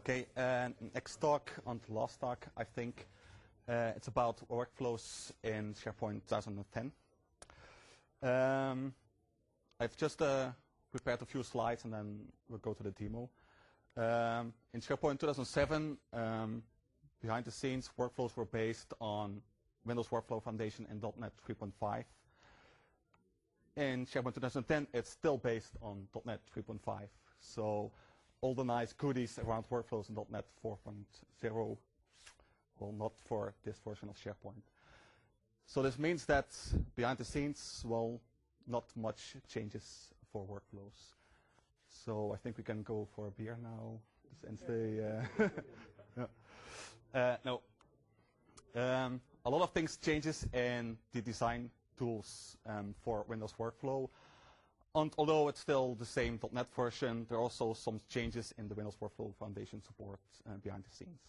Okay, next talk on the last talk, I think it's about workflows in SharePoint 2010. I've just prepared a few slides and then we'll go to the demo. In SharePoint 2007, behind the scenes, workflows were based on Windows Workflow Foundation and .NET 3.5. In SharePoint 2010, it's still based on .NET 3.5. So all the nice goodies around workflows in .NET 4.0, well, not for this version of SharePoint. So this means that behind the scenes, well, not much changes for workflows. So I think we can go for a beer now and stay. No. A lot of things changes in the design tools for Windows Workflow. And although it's still the same .NET version, there are also some changes in the Windows Workflow Foundation support behind the scenes.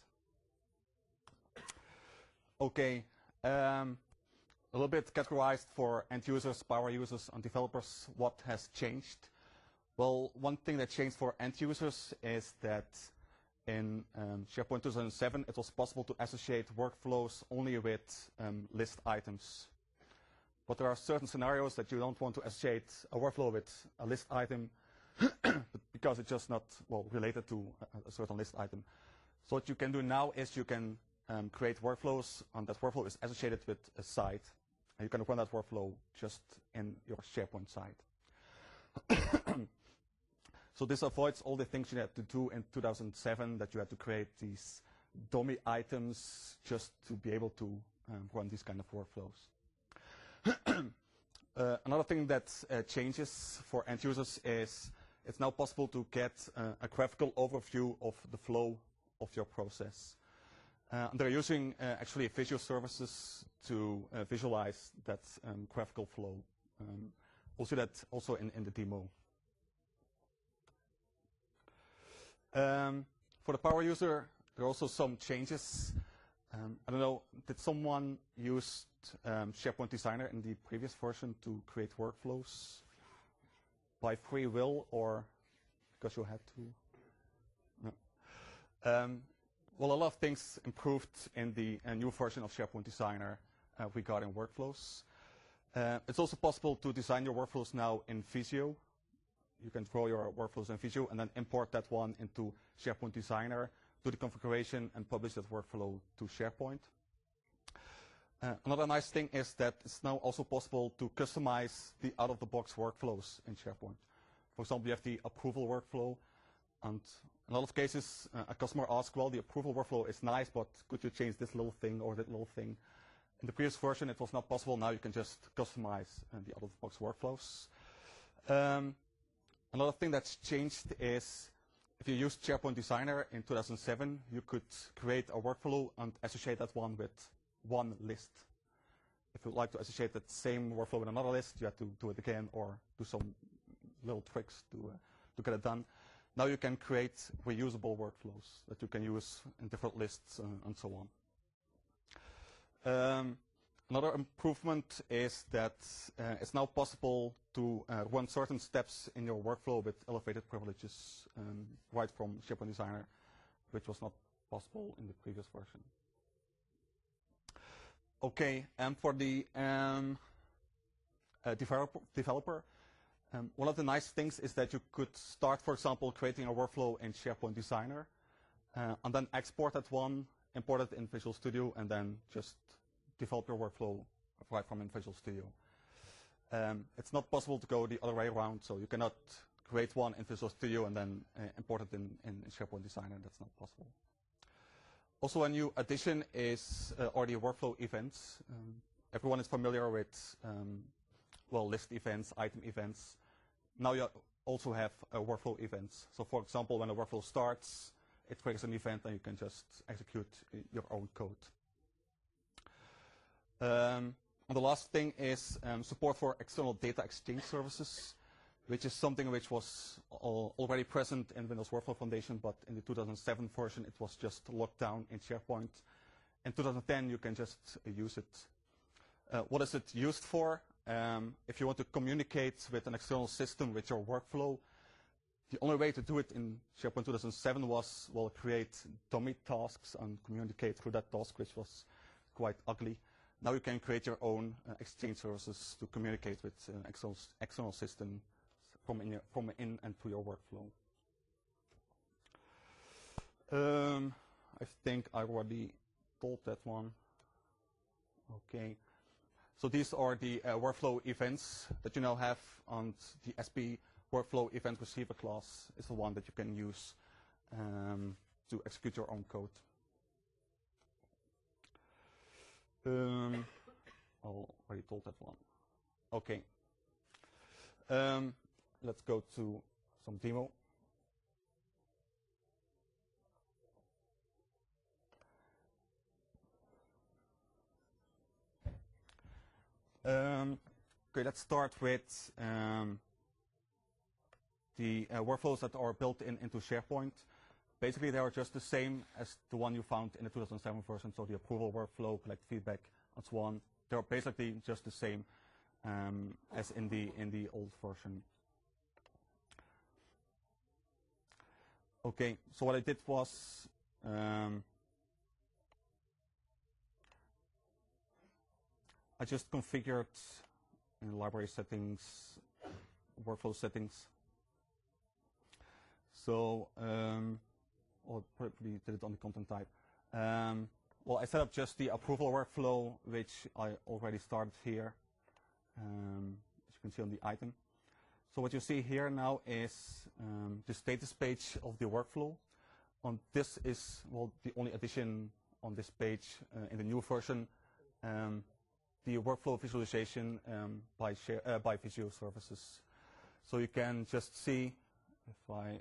Okay, a little bit categorized for end users, power users, and developers. What has changed? Well, one thing that changed for end users is that in SharePoint 2007, it was possible to associate workflows only with list items. But there are certain scenarios that you don't want to associate a workflow with a list item because it's just not, well, related to a certain list item. So what you can do now is you can create workflows, and that workflow is associated with a site. And you can run that workflow just in your SharePoint site. So this avoids all the things you had to do in 2007, that you had to create these dummy items just to be able to run these kind of workflows. Another thing that changes for end users is it's now possible to get a graphical overview of the flow of your process. They're using actually Visual Services to visualize that graphical flow. We'll see that also in the demo. For the power user, there are also some changes. I don't know, did someone use SharePoint Designer in the previous version to create workflows by free will or because you had to? No. Well, a lot of things improved in the new version of SharePoint Designer regarding workflows. It's also possible to design your workflows now in Visio. You can draw your workflows in Visio and then import that one into SharePoint Designer, do the configuration, and publish that workflow to SharePoint. Another nice thing is that it's now also possible to customize the out-of-the-box workflows in SharePoint. For example, you have the approval workflow, and in a lot of cases, a customer asks, well, the approval workflow is nice, but could you change this little thing or that little thing? In the previous version, it was not possible. Now you can just customize the out-of-the-box workflows. Another thing that's changed is if you used SharePoint Designer in 2007, you could create a workflow and associate that one with one list. If you'd like to associate that same workflow with another list, you have to do it again or do some little tricks to get it done. Now you can create reusable workflows that you can use in different lists and so on. Another improvement is that it's now possible to run certain steps in your workflow with elevated privileges right from SharePoint Designer, which was not possible in the previous version. Okay, and for the developer, one of the nice things is that you could start, for example, creating a workflow in SharePoint Designer, and then export that one, import it in Visual Studio, and then just develop your workflow right from in Visual Studio. It's not possible to go the other way around, so you cannot create one in Visual Studio and then import it in SharePoint Designer. That's not possible. Also, a new addition is already workflow events. Everyone is familiar with well, list events, item events. Now you also have workflow events. So, for example, when a workflow starts, it triggers an event, and you can just execute your own code. And the last thing is support for external data exchange services, which is something which was already present in Windows Workflow Foundation, but in the 2007 version, it was just locked down in SharePoint. In 2010, you can just use it. What is it used for? If you want to communicate with an external system with your workflow, The only way to do it in SharePoint 2007 was, well, create dummy tasks and communicate through that task, which was quite ugly. Now you can create your own Exchange services to communicate with external systems from in and to your workflow. I think I already told that one. Okay. So these are the workflow events that you now have, and the SP workflow event receiver class is the one that you can use to execute your own code. I already told that one. Okay. Let's go to some demo. Okay, let's start with the workflows that are built into SharePoint. Basically, they are just the same as the one you found in the 2007 version, so the approval workflow, collect feedback, and so on. They're basically just the same as in the old version. Okay, so what I did was I just configured in library settings, workflow settings. So, or probably did it on the content type. Well, I set up just the approval workflow, which I already started here, as you can see on the item. So what you see here now is the status page of the workflow. And this is, well, the only addition on this page in the new version. The workflow visualization by Visio services. So you can just see, if I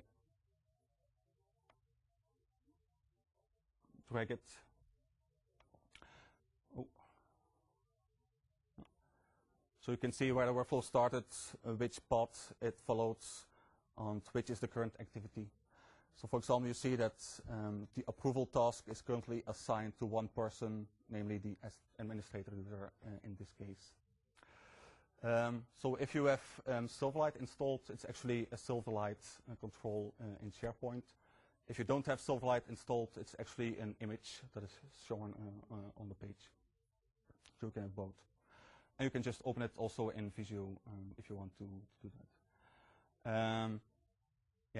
drag it. Oh. So you can see where the workflow started, which path it followed, and which is the current activity. So for example, you see that the approval task is currently assigned to one person, namely the administrator user in this case. So if you have Silverlight installed, it's actually a Silverlight control in SharePoint. If you don't have Silverlight installed, it's actually an image that is shown on the page. So you can have both. And you can just open it also in Visio if you want to do that. Yeah.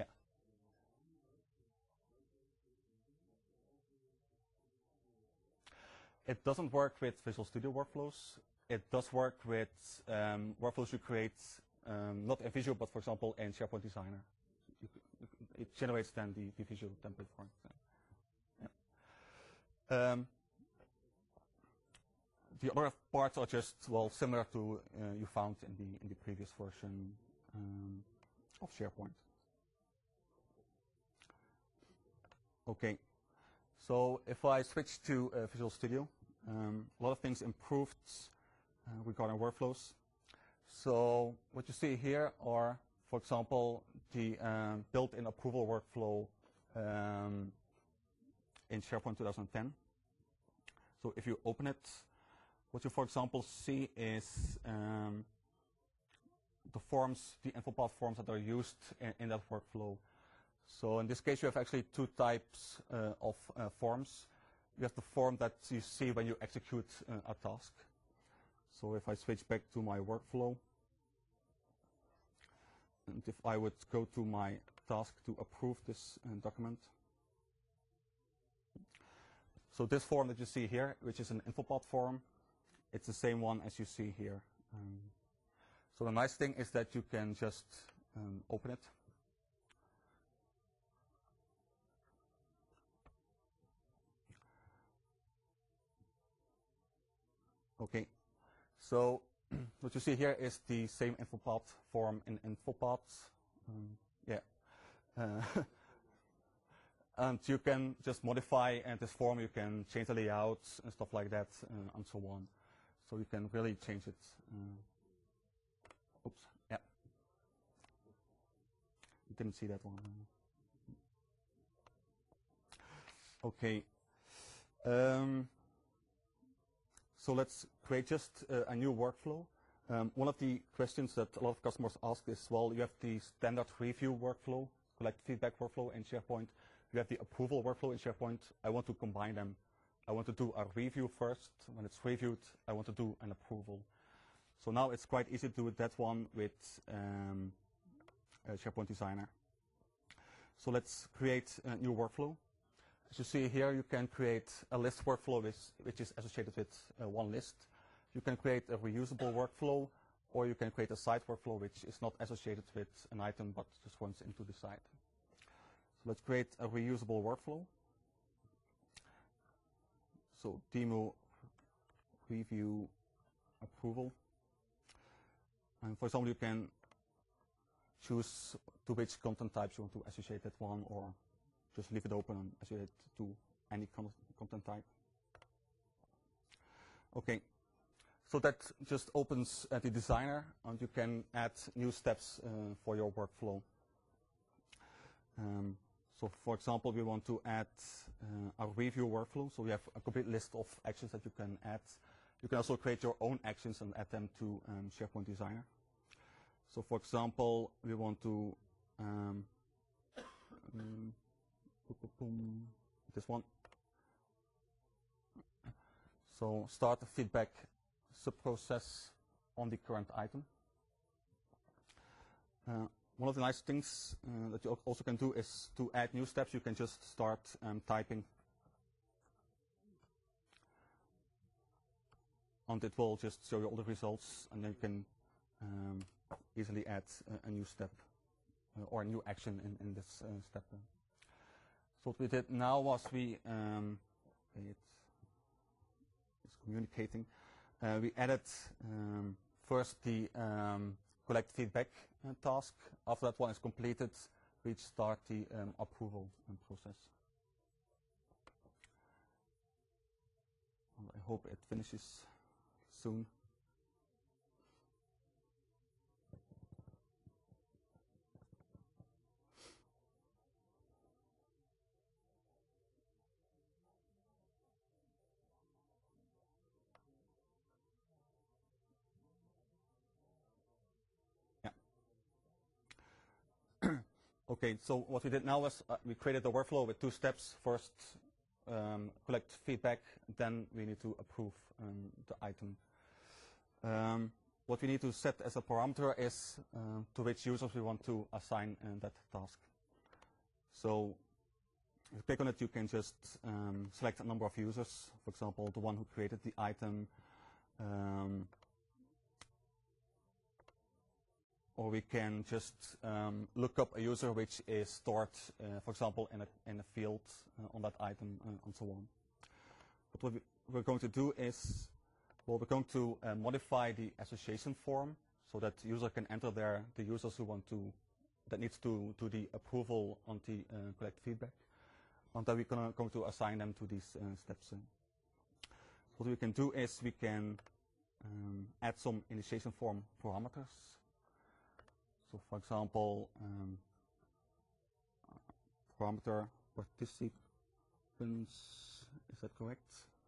It doesn't work with Visual Studio workflows. It does work with workflows you create, not in Visio, but for example in SharePoint Designer. It generates then the Visio template for it. Yeah. The other parts are just, well, similar to you found in the previous version of SharePoint. Okay, so if I switch to Visual Studio, a lot of things improved regarding workflows. So what you see here are, for example, the built-in approval workflow in SharePoint 2010. So if you open it, what you, for example, see is the forms, the info path forms that are used in that workflow. So in this case, you have actually two types of forms. You have the form that you see when you execute a task. So if I switch back to my workflow, and if I would go to my task to approve this document. So this form that you see here, which is an info path form, it's the same one as you see here. So the nice thing is that you can just open it. Okay, so what you see here is the same info path form in info paths. Yeah. And you can just modify this form, you can change the layouts and stuff like that, and so on. So you can really change it. Oops, yeah. You didn't see that one. Okay. So let's create just a new workflow. One of the questions that a lot of customers ask is, well, you have the standard review workflow collect feedback workflow in SharePoint. We have the approval workflow in SharePoint. I want to combine them. I want to do a review first. When it's reviewed, I want to do an approval. So now it's quite easy to do that one with SharePoint Designer. So let's create a new workflow. As you see here, you can create a list workflow which is associated with one list. You can create a reusable workflow, or you can create a site workflow which is not associated with an item but just runs into the site. So let's create a reusable workflow. So demo review approval. And for example, you can choose to which content types you want to associate that one, or just leave it open and associate it to any content type. Okay, so that just opens the designer, and you can add new steps for your workflow. So for example, we want to add a review workflow, so we have a complete list of actions that you can add. You can also create your own actions and add them to SharePoint Designer. So for example, we want to this one. So start a feedback sub-process on the current item. One of the nice things that you also can do is to add new steps. You can just start typing, and it will just show you all the results, and then you can easily add a new step or a new action in this step. So what we did now was it's communicating. We added first the collect feedback task. After that one is completed, we start the approval process. And I hope it finishes soon. Okay, so what we did now was we created a workflow with two steps. First, collect feedback, then we need to approve the item. What we need to set as a parameter is to which users we want to assign that task. So if you click on it, you can just select a number of users, for example, the one who created the item, or we can just look up a user which is stored, for example, in a field on that item, and so on. But what we're going to do is, well, we're going to modify the association form so that the user can enter there the users who want to, that needs to do the approval on the collect feedback, and then we're going to assign them to these steps. What we can do is we can add some initiation form parameters. So for example, parameter participants, is that correct?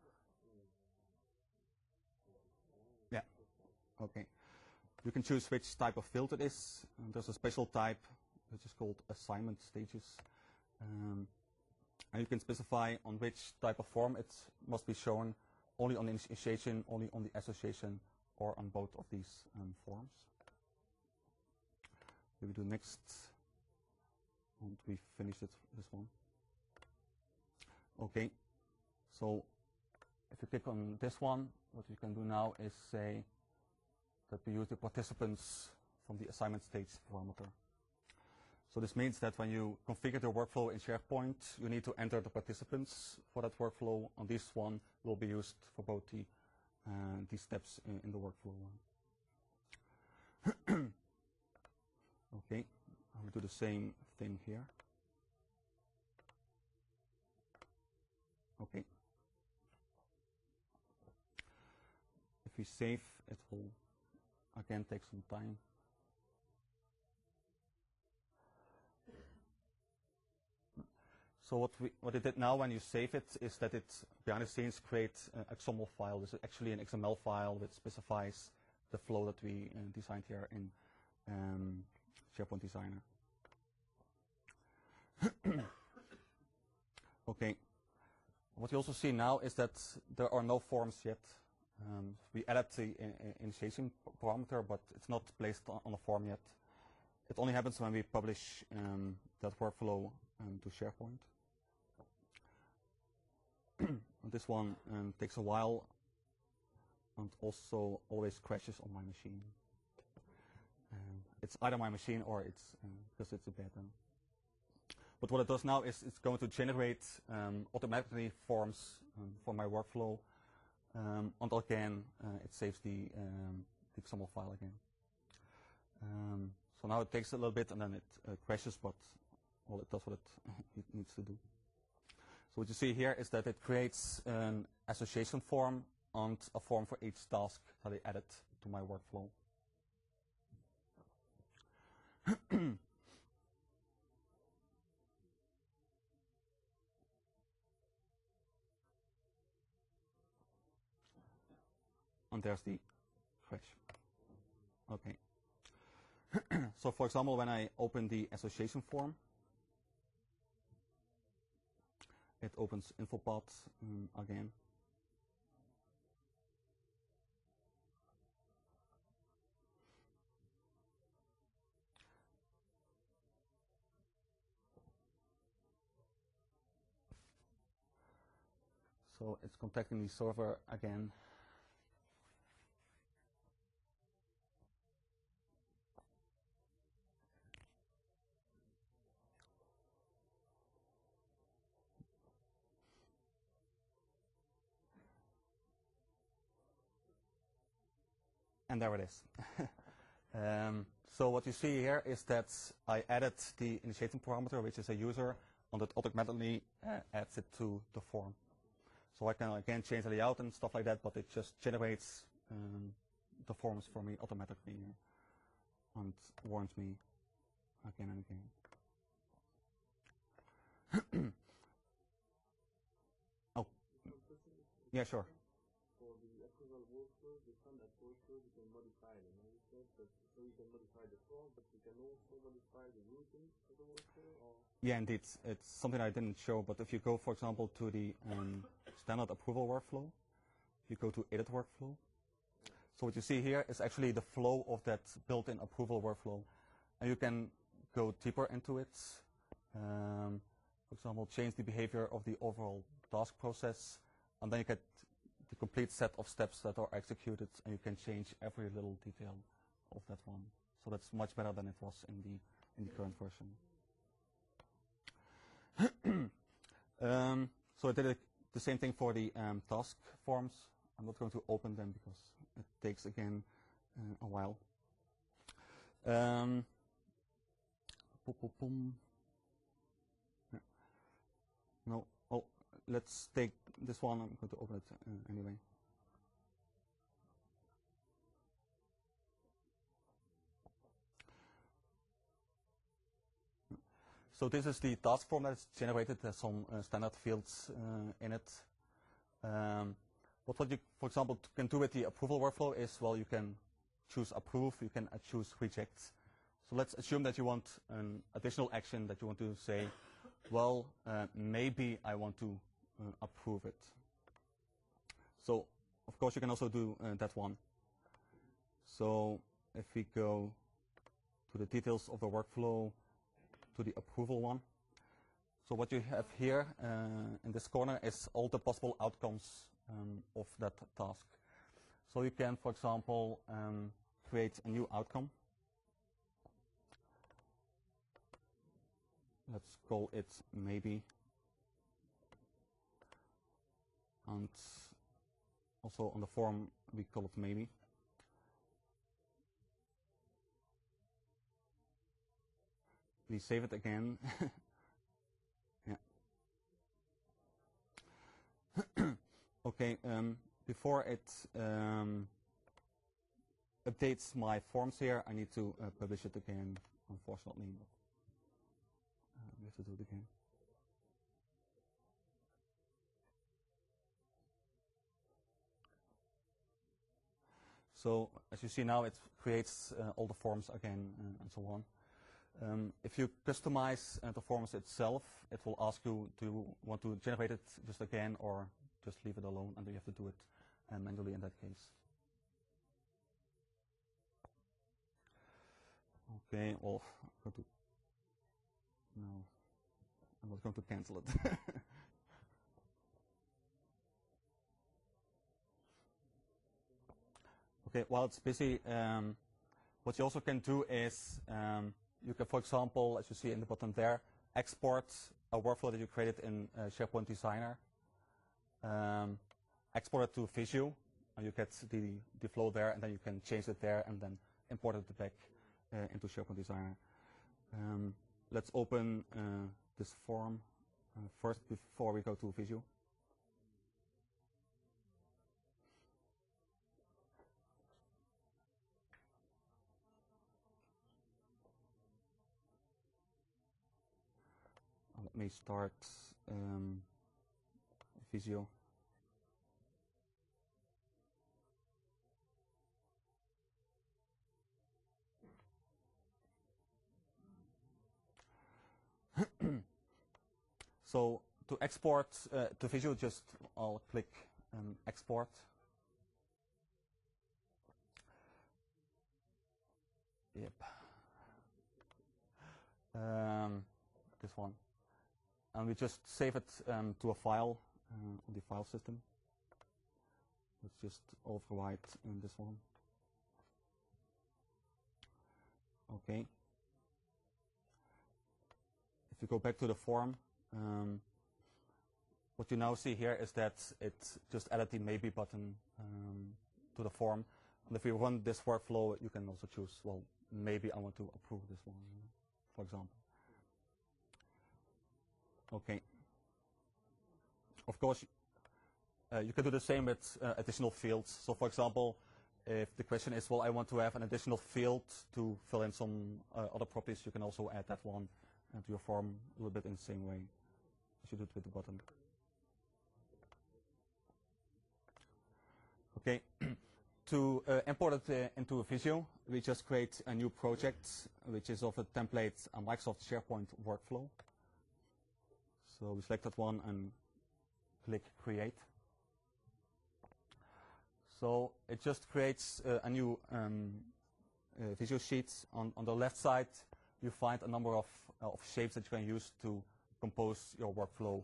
Yeah, okay. You can choose which type of field it is. There's a special type which is called assignment stages. And you can specify on which type of form it must be shown, only on the initiation, only on the association, or on both of these forms. We do next, and we finish it, this one. Okay, so if you click on this one, what you can do now is say that we use the participants from the assignment stage parameter. So this means that when you configure the workflow in SharePoint, you need to enter the participants for that workflow, and this one will be used for both these steps in the workflow. Okay, I will do the same thing here. Okay. If we save, it will again take some time. So what it did now when you save it is that it behind the scenes creates a XML file. This is actually an XML file which specifies the flow that we designed here in SharePoint Designer. Okay. What you also see now is that there are no forms yet. We added the initiation parameter, but it's not placed on a form yet. It only happens when we publish that workflow to SharePoint. This one takes a while and also always crashes on my machine. It's either my machine or it's because it's a beta. But what it does now is it's going to generate automatically forms for my workflow, and again it saves the XAML file again. So now it takes a little bit and then it crashes, but well, it does what it needs to do. So what you see here is that it creates an association form and a form for each task that I added to my workflow. And there's the crash. Okay. So for example, when I open the association form, it opens InfoPath again. So it's contacting the server again. And there it is. So what you see here is that I added the initiating parameter, which is a user, and it automatically adds it to the form. So I can again change the layout and stuff like that, but it just generates the forms for me automatically and warns me again and again. Oh, yeah, sure. For the approval workflow, the standard workflow, you can modify them. And you said that so you can modify the form, but you can also modify the routing of the workflow? Or? Yeah, indeed. It's something I didn't show, but if you go, for example, to the standard approval workflow, you go to edit workflow. So what you see here is actually the flow of that built-in approval workflow. And you can go deeper into it. For example, change the behavior of the overall task process, and then you get the complete set of steps that are executed, and you can change every little detail of that one. So that's much better than it was in the current version. So I did the same thing for the task forms. I'm not going to open them because it takes again a while. No, oh, let's take this one. I'm going to open it anyway. So this is the task form that's generated. There's some standard fields in it. But what you, for example, can do with the approval workflow is, well, you can choose approve, you can choose reject. So let's assume that you want an additional action that you want to say, well, maybe I want to approve it. So, of course, you can also do that one. So if we go to the details of the workflow, to the approval one. So what you have here in this corner is all the possible outcomes of that task. So you can, for example, create a new outcome. Let's call it maybe. And also on the form, we call it maybe. We save it again. Yeah. Okay, before it updates my forms here, I need to publish it again, unfortunately. We have to do it again. So as you see now, it creates all the forms again and so on. If you customize the forms itself, it will ask you, do you want to generate it just again or just leave it alone, and you have to do it manually in that case. Okay, well, no, I'm not going to cancel it. Okay, while it's busy, what you also can do is you can, for example, as you see in the bottom there, export a workflow that you created in SharePoint Designer, export it to Visio, and you get the flow there, and then you can change it there and then import it back into SharePoint Designer. Let's open this form first before we go to Visio. Let me start Visio. So to export to Visio, just I'll click export. Yep. This one. And we just save it to a file on the file system. Let's just overwrite in this one. Okay. If you go back to the form, what you now see here is that it just added the maybe button to the form. And if you run this workflow, you can also choose, well, maybe I want to approve this one, for example. Okay. Of course, you can do the same with additional fields. So, for example, if the question is, well, I want to have an additional field to fill in some other properties, you can also add that one to your form a little bit in the same way as you do it with the button. Okay. To import it into Visio, we just create a new project, which is of a template, a Microsoft SharePoint workflow. So we select that one and click Create. So it just creates a new Visio sheet. On the left side, you find a number of shapes that you can use to compose your workflow.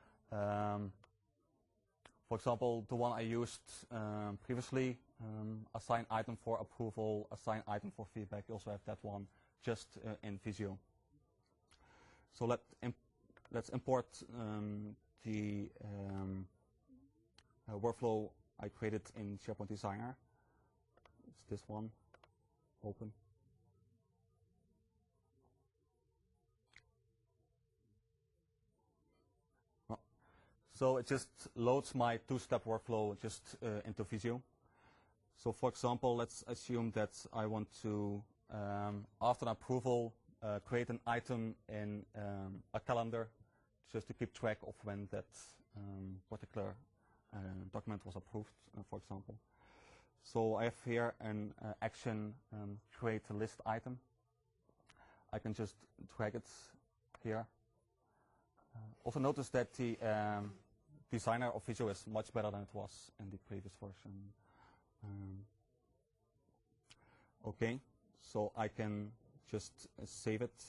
For example, the one I used previously, assign item for approval, assign item for feedback. You also have that one just in Visio. So let's import the workflow I created in SharePoint Designer. It's this one. Open. So it just loads my two-step workflow just into Visio. So for example, let's assume that I want to, after an approval, create an item in a calendar just to keep track of when that particular document was approved, for example. So I have here an action, create a list item. I can just drag it here. Also notice that the designer of Visio is much better than it was in the previous version. Okay, so I can just save it.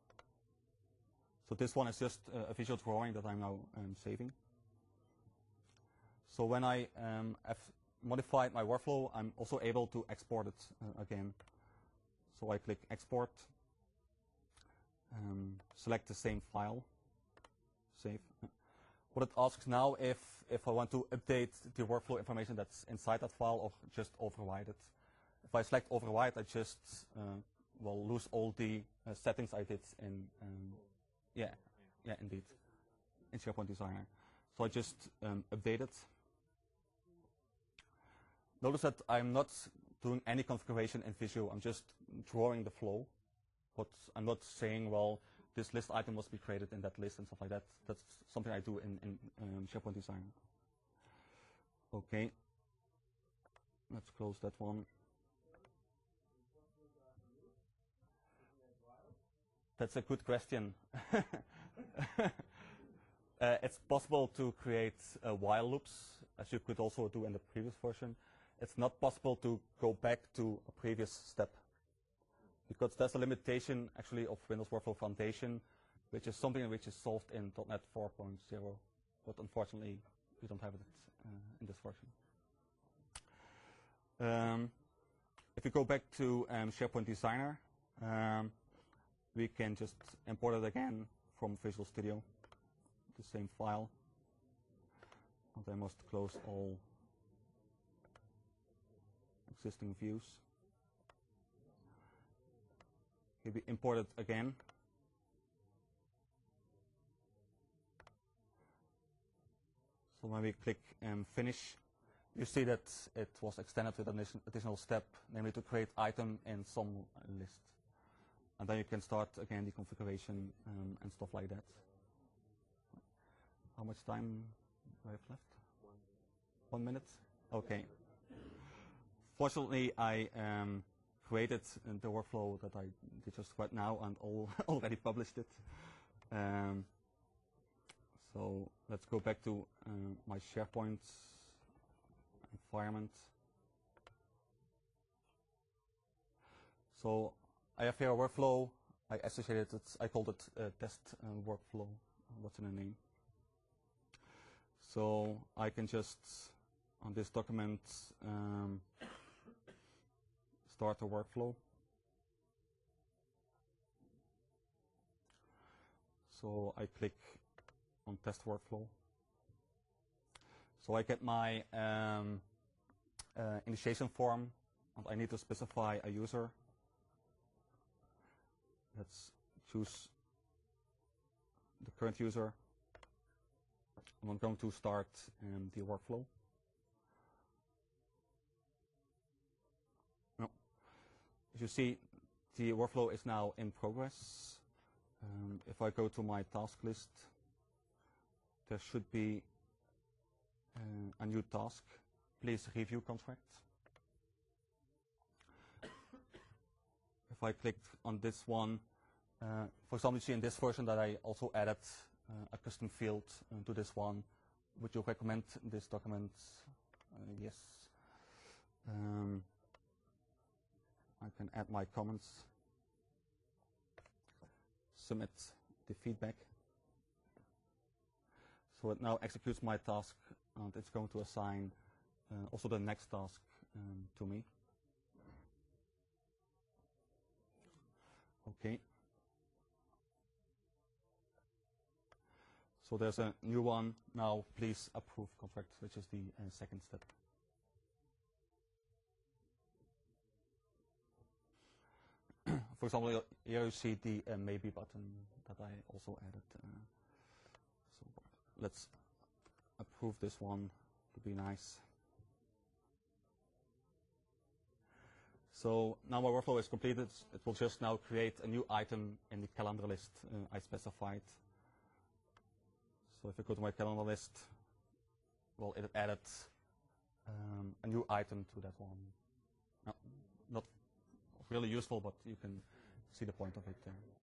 So this one is just a visual drawing that I'm now saving. So when I have modified my workflow, I'm also able to export it again. So I click Export, select the same file, save. What it asks now if I want to update the workflow information that's inside that file or just override it. If I select override, I just will lose all the settings I did in, yeah, indeed, in SharePoint Designer. So I just update it. Notice that I'm not doing any configuration in Visio. I'm just drawing the flow, but I'm not saying, well, this list item must be created in that list and stuff like that. That's something I do in SharePoint Designer. Okay. Let's close that one. That's a good question. It's possible to create while loops, as you could also do in the previous version. It's not possible to go back to a previous step, because that's a limitation actually of Windows Workflow Foundation, which is something which is solved in .NET 4.0, but unfortunately we don't have it in this version. If we go back to SharePoint Designer, we can just import it again from Visual Studio, the same file. And I must close all existing views. Okay, we import it again. So when we click Finish, you see that it was extended with an additional step, namely to create item in some list. And then you can start again the configuration and stuff like that. How much time do I have left? 1 minute? Okay. Fortunately, I created the workflow that I did just right now and already published it. So let's go back to my SharePoint environment. So I have here a workflow. I associated it, I called it test workflow. What's in the name? So I can just, on this document, start a workflow. So I click on test workflow. So I get my initiation form, and I need to specify a user. Let's choose the current user. And I'm going to start the workflow. No. As you see, the workflow is now in progress. If I go to my task list, there should be a new task. Please review contract. If I click on this one, for example, you see in this version that I also added a custom field to this one. Would you recommend this document? Yes. I can add my comments. Submit the feedback. So it now executes my task, and it's going to assign also the next task to me. Okay. So there's a new one. Now please approve contract, which is the second step. For example, here you see the maybe button that I also added. So let's approve this one to be nice. So now my workflow is completed. It will just now create a new item in the calendar list I specified. So if I go to my calendar list, well, it added a new item to that one. No, not really useful, but you can see the point of it there.